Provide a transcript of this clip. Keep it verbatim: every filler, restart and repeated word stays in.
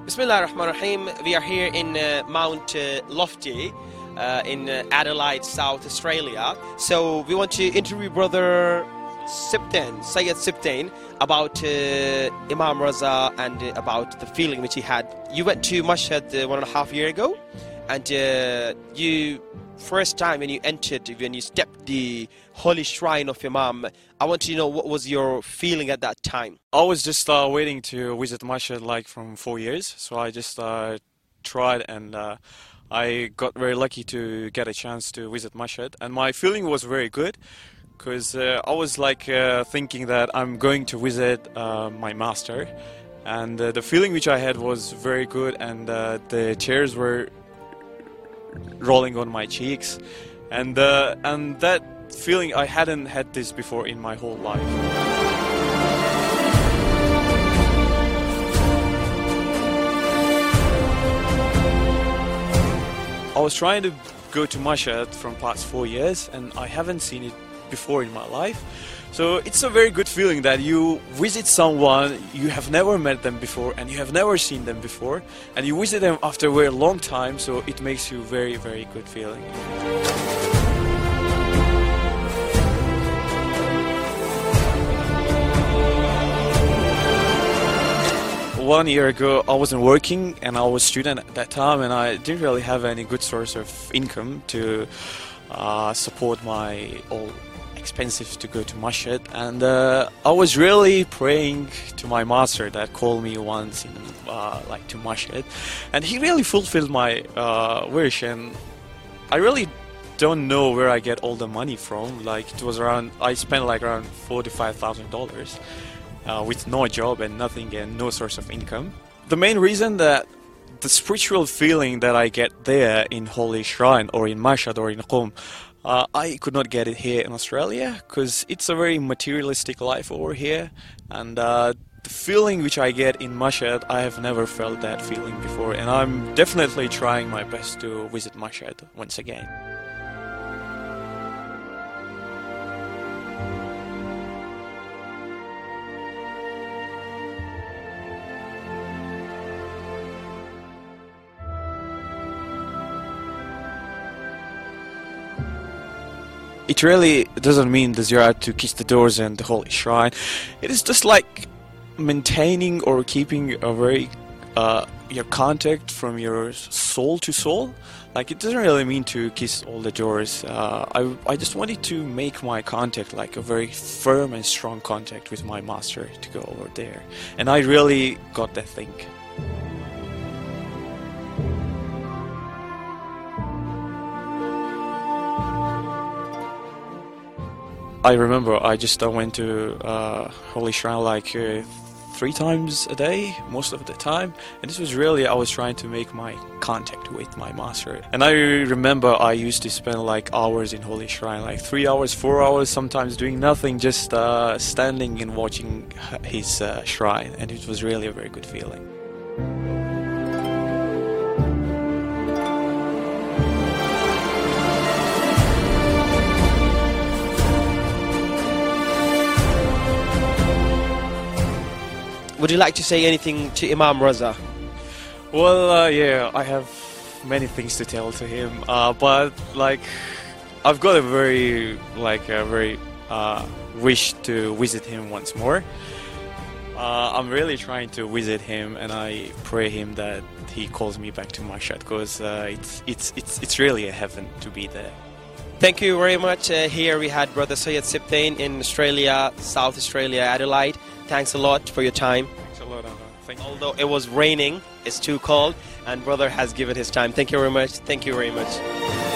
Bismillah ar-Rahman ar-Rahim. We are here in uh, Mount uh, Lofty uh, in uh, Adelaide, South Australia. So we want to interview Brother Sibtain, Syed Sibtain, about uh, Imam Raza and uh, about the feeling which he had. You went to Mashhad uh, one and a half year ago, and uh, you first time when you entered, when you stepped the holy shrine of Imam, I want to know what was your feeling at that time. I was just uh, waiting to visit Mashhad like from four years, so I just uh, tried and uh, I got very lucky to get a chance to visit Mashhad, and my feeling was very good because uh, I was like uh, thinking that I'm going to visit uh, my master, and uh, the feeling which I had was very good, and uh, the tears were rolling on my cheeks, and uh, and that feeling, I hadn't had this before in my whole life. I was trying to go to Mashhad from past four years, and I haven't seen it before in my life. So it's a very good feeling that you visit someone, you have never met them before and you have never seen them before, and you visit them after a very long time, so it makes you very, very good feeling. One year ago I wasn't working and I was a student at that time, and I didn't really have any good source of income to uh, support my all expensive to go to Mashhad, and uh, I was really praying to my master that called me once in uh, like to Mashhad, and he really fulfilled my uh, wish. And I really don't know where I get all the money from. Like it was around, I spent like around forty-five thousand dollars uh, with no job and nothing and no source of income. The main reason that the spiritual feeling that I get there in Holy Shrine or in Mashhad or in Qom, Uh, I could not get it here in Australia because it's a very materialistic life over here, and uh, the feeling which I get in Mashhad, I have never felt that feeling before, and I'm definitely trying my best to visit Mashhad once again. It really doesn't mean the ziyarah to kiss the doors and the holy shrine. It is just like maintaining or keeping a very uh, your contact from your soul to soul. Like it doesn't really mean to kiss all the doors. Uh, I I just wanted to make my contact like a very firm and strong contact with my master to go over there, and I really got that thing. I remember I just uh, went to uh, Holy Shrine like uh, three times a day, most of the time, and this was really, I was trying to make my contact with my master. And I remember I used to spend like hours in Holy Shrine, like three hours, four hours, sometimes doing nothing, just uh, standing and watching his uh, shrine, and it was really a very good feeling. Would you like to say anything to Imam Raza? Well, uh, yeah, I have many things to tell to him, uh, but like, I've got a very, like, a very uh, wish to visit him once more. Uh, I'm really trying to visit him, and I pray him that he calls me back to Mashhad, because uh, it's it's it's it's really a heaven to be there. Thank you very much. Uh, here we had Brother Syed Sibtain in Australia, South Australia, Adelaide. Thanks a lot for your time. Thanks a lot, Anna. Thank you. Although it was raining, it's too cold, and Brother has given his time. Thank you very much. Thank you very much.